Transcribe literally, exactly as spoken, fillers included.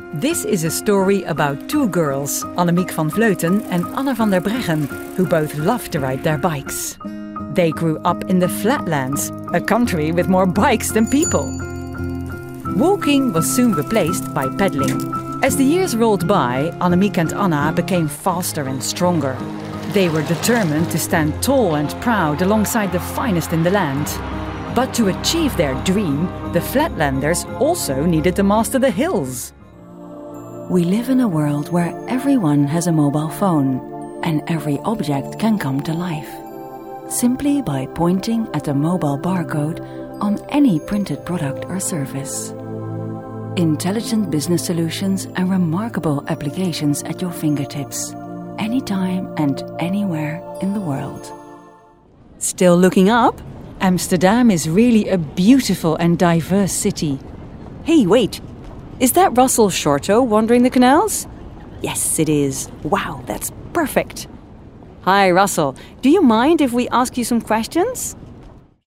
This is a story about two girls, Annemiek van Vleuten and Anne van der Breggen, who both love to ride their bikes. They grew up in the Flatlands, a country with more bikes than people. Walking was soon replaced by pedaling. As the years rolled by, Annemiek and Anna became faster and stronger. They were determined to stand tall and proud alongside the finest in the land. But to achieve their dream, the Flatlanders also needed to master the hills. We live in a world where everyone has a mobile phone and every object can come to life, simply by pointing at a mobile barcode on any printed product or service. Intelligent business solutions and remarkable applications at your fingertips, anytime and anywhere in the world. Still looking up? Amsterdam is really a beautiful and diverse city. Hey, wait! Is that Russell Shorto wandering the canals? Yes, it is. Wow, that's perfect. Hi, Russell. Do you mind if we ask you some questions?